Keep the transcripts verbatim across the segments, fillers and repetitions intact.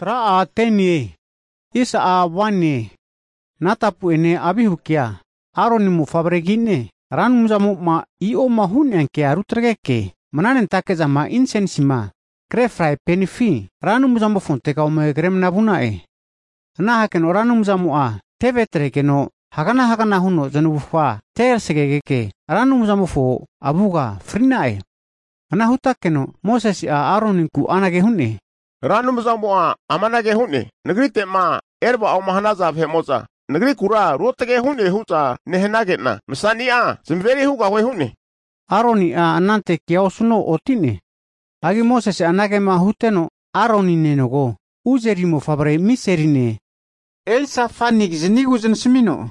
Tra a teni. Isa a wani. Natapu ene abihukia. Aroni mu fabregine. Ranum zamu ma io mahun yang ke arutreke. Mananen take zama insensima. Krefrai penifi. Ranum zamu fonte ka ome grem nabunae. Na haken oranum zamu a. Tevetreke no. Hakana hakana huno zanubufa. Ter segegeke. Ranum zamu fo. Abuga frinae. Ana hutakeno Moses a Aroninku anage hunne. Ranum zamu a amanage hunne. Negeri tema erba au mahanaza hemoza. Negeri kura rotege hunne huta nehenagena. Misania zimberi huga we hunne. Aroni a anante kiao suno otine. Agi Moses anage ma huteno Aroni nenogo. Uzerimo fabre miserine. Elsa fanik zenigu zensimino.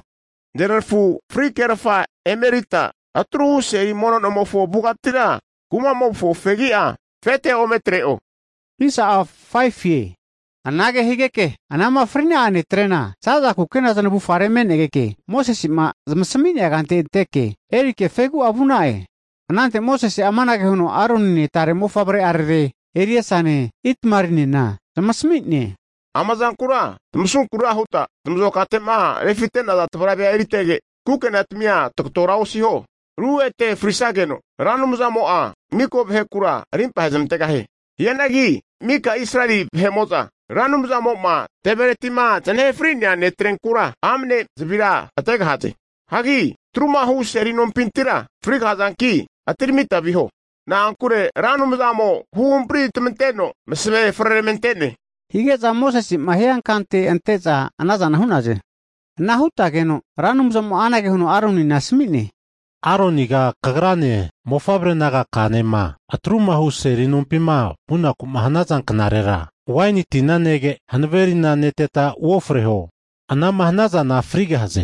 Derfu free kerfa emerita. Atru seri mono nomofo bugatira. Kuma mofo fegia. Fete ometreo. Isa a five ye. Anage higeke. Anama frina ane trena. Sada kukena zanabu faremen egeke. Moses ma zmsamini agante teke. Erike fegu abunae. Anante Moses amanage huno Aronine tare mofabre arre. Eriasane itmarine na. Zmasmitne. Amazan kura. Tumsun kura huta. Tumzo katema refitena da tfrabe eritege. Kukena tmia toktorao siho. Ruete frisageno. Ranum zamo a. Miko bhekura. Rimpa hezmtega he. Yanagi. Mika Israeli hemoza. Ranum zamo ma. Teberetima. Tane frinya ne trenkura. Amne zbira. Atega hate. Hagi. Truma hu serinom pintira. Frig hazanki. Atirmita viho. Na ankure ranum zamo. Huumpri tmenteno. Mesve frementene. Higeza Moses mahean kante anteza anazana hunaje. Nahutageno ranum zamo anage huno Aroni nasmine. Aroniga kagrane mofabre naga kanema atruma huseri numpima puna kumahanazan knarera waini tinanege hanverina neteta wofreho ana mahnaza na frige haze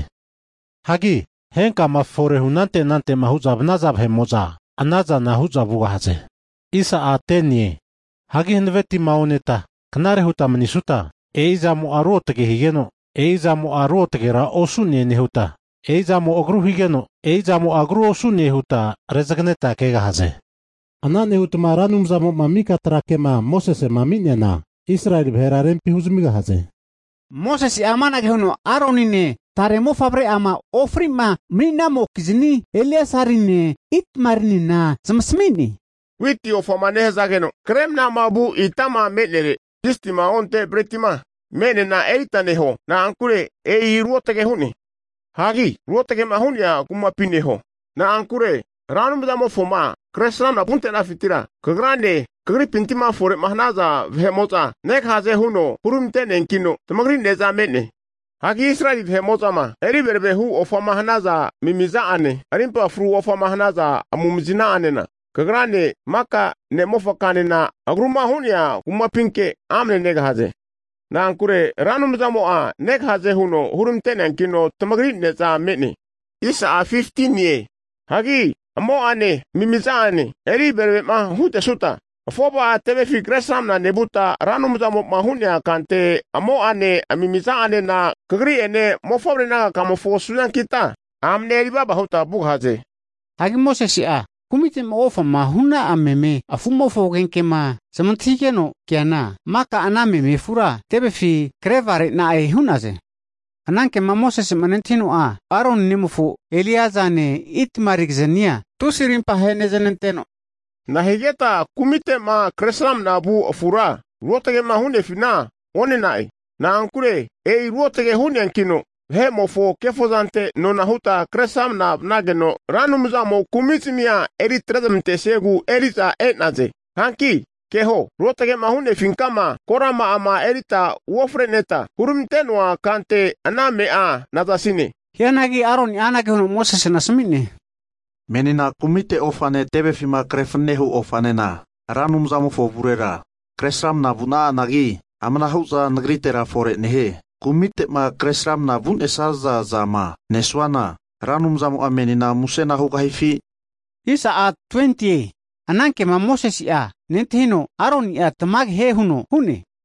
hagi henka mafore hunante nante mahuzab nazab hemoza anaza na huzabuga haze isa atenie hagi henveti maoneta knare hutamnisuta eiza mu arotege higeno eiza mu arotege ra osune nehuta Eiza mo ogru higeno, eiza mo agru osu nehuta rezagneta kega haze. Ana nehuta ma ranum zamo mamika trakema Moses maminena Israel bheraren pihuzmiga haze. Moses amana gehuno Aronine tare mo fabre ama ofrima mina mo kizini Eliasarine itmarinina zmasmini. Witi ofamane zageno kremna mabu itama menere distima onte bretima menena eitaneho na ankure e ruotege huni. Hagi, ruotege mahunia kuma pineho. Na ankure, ranum damo foma, kresram na punte na fitira. Kagrande, kagri pintima fore mahnaza vhemoza, nek haze huno, hurumte nenkino, tamagri neza mene. Hagi Israeli vhemoza ma, eri berbe hu ofa mahnaza mimiza ane, arimpa fru ofa mahnaza amumzina anena. Kagrande, maka ne mofa kanena, agruma hunia kuma pinke amne nega haze. Na ankure ranum zamo a nek haze huno hurumte nenkino tamagri neza mene. Isa a fifteen ye. Hagi amo ane mimiza ane eri berbe ma hute suta. Foba tebe fi kresam na nebuta ranum zamo ma hunya kante amo ane mimiza ane na kagri ene mofobre na kamofo sunan kita. Amne riba bahuta bug haze. Hagi Moses a kumite mofa mahuna ameme afumo fogenke ma samantikeno kiana maka aname me fura tebe fi krevare na e hunaze ananke ma Moses manentino a Aron nemufu Eliazane itmarigzania tusirin pahene zenenteno na higeta kumite ma kresam na bu fura rotege ma hune fina one nai na ankure e rotege hune kino he mofo kefozante no nahuta kresam na nageno ranum zamo kumitimia eri tredemte segu erita etnaze hanki keho rotege mahune finkama korama ama erita wofreneta hurumtenwa kante aname a nazasine hianagi Aron anage hono Moses nasmine menina kumite ofane tebe fima krefnehu ofanena ranum zamo foburera kresam na buna nagi amna huza ngritera fore nehe kumite ma kresram na bun esaza zama neswana ranum zamu amenina musena hukahifi. Isa a twenty ananke ma Moses a nentino Aron ya tamag he huno hune